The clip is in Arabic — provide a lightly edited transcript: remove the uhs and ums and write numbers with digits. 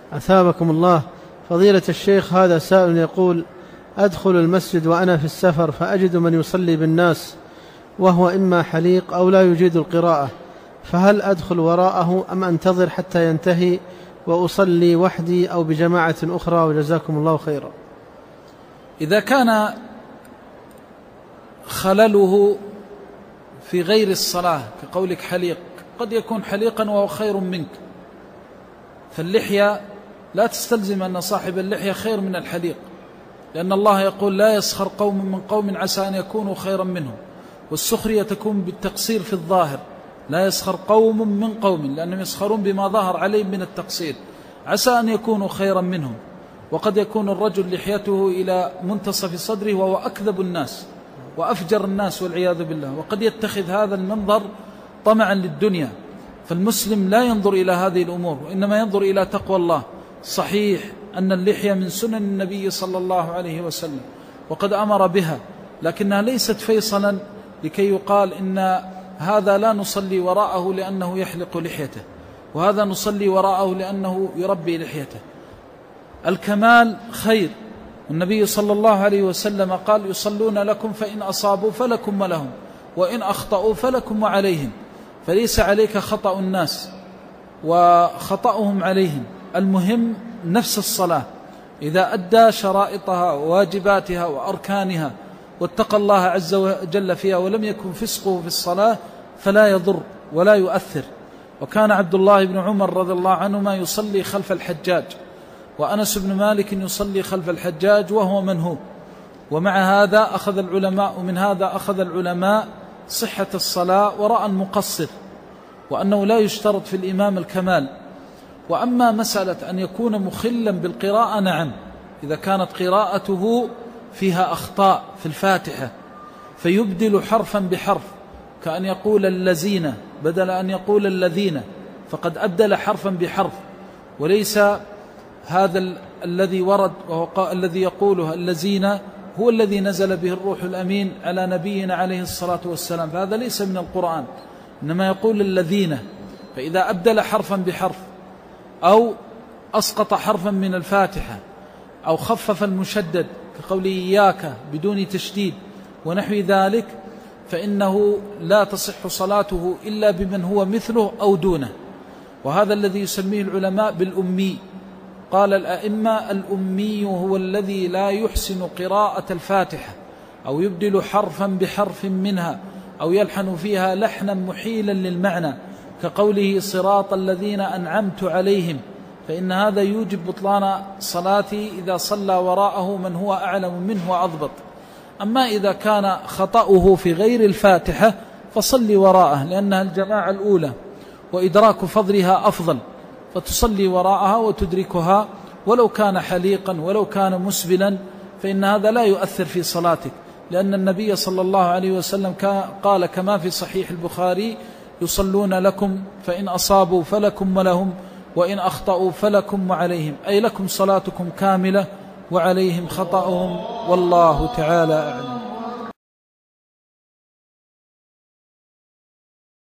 أثابكم الله. فضيلة الشيخ، هذا سائل يقول: أدخل المسجد وأنا في السفر فأجد من يصلي بالناس وهو إما حليق أو لا يجيد القراءة، فهل أدخل وراءه أم أنتظر حتى ينتهي وأصلي وحدي أو بجماعة أخرى؟ وجزاكم الله خيرا. إذا كان خلله في غير الصلاة كقولك حليق، قد يكون حليقا وهو خير منك، فاللحية لا تستلزم أن صاحب اللحية خير من الحليق، لأن الله يقول: لا يسخر قوم من قوم عسى أن يكونوا خيرا منهم. والسخرية تكون بالتقصير في الظاهر، لا يسخر قوم من قوم، لأنهم يسخرون بما ظهر عليهم من التقصير، عسى أن يكونوا خيرا منهم. وقد يكون الرجل لحيته إلى منتصف صدره وهو أكذب الناس وأفجر الناس والعياذ بالله، وقد يتخذ هذا المنظر طمعا للدنيا. فالمسلم لا ينظر إلى هذه الأمور، وإنما ينظر إلى تقوى الله. صحيح أن اللحية من سنن النبي صلى الله عليه وسلم وقد أمر بها، لكنها ليست فيصلا لكي يقال إن هذا لا نصلي وراءه لأنه يحلق لحيته، وهذا نصلي وراءه لأنه يربي لحيته. الكمال خير، والنبي صلى الله عليه وسلم قال: يصلون لكم فإن أصابوا فلكم ولهم، وإن أخطأوا فلكم وعليهم. فليس عليك خطأ الناس وخطأهم عليهم، المهم نفس الصلاة إذا أدى شرائطها وواجباتها وأركانها واتقى الله عز وجل فيها ولم يكن فسقه في الصلاة فلا يضر ولا يؤثر. وكان عبد الله بن عمر رضي الله عنهما يصلي خلف الحجاج، وأنس بن مالك يصلي خلف الحجاج وهو منهوب. ومع هذا أخذ العلماء صحة الصلاة وراء المقصر، وأنه لا يشترط في الإمام الكمال. وأما مسألة أن يكون مخلا بالقراءة، نعم، إذا كانت قراءته فيها أخطاء في الفاتحة فيبدل حرفا بحرف، كأن يقول الذين بدل أن يقول الذين، فقد أبدل حرفا بحرف. وليس هذا الذي ورد وهو الذي يقوله الذين هو الذي نزل به الروح الأمين على نبينا عليه الصلاة والسلام، فهذا ليس من القرآن، إنما يقول الذين. فإذا أبدل حرفا بحرف أو أسقط حرفا من الفاتحة أو خفف المشدد كقوله إياك بدون تشديد ونحو ذلك، فإنه لا تصح صلاته إلا بمن هو مثله أو دونه. وهذا الذي يسميه العلماء بالأمي. قال الأئمة: الأمي هو الذي لا يحسن قراءة الفاتحة أو يبدل حرفا بحرف منها أو يلحن فيها لحنا محيلا للمعنى كقوله صراط الذين أنعمت عليهم، فإن هذا يوجب بطلان صلاتي إذا صلى وراءه من هو أعلم منه وأضبط. أما إذا كان خطأه في غير الفاتحة فصلي وراءه، لأنها الجماعة الأولى وإدراك فضلها أفضل، فتصلي وراءها وتدركها ولو كان حليقا ولو كان مسبلا، فإن هذا لا يؤثر في صلاتك، لأن النبي صلى الله عليه وسلم قال كما في صحيح البخاري: يصلون لكم فإن أصابوا فلكم ولهم، وإن أخطأوا فلكم وعليهم، أي لكم صلاتكم كاملة وعليهم خطأهم، والله تعالى أعلم.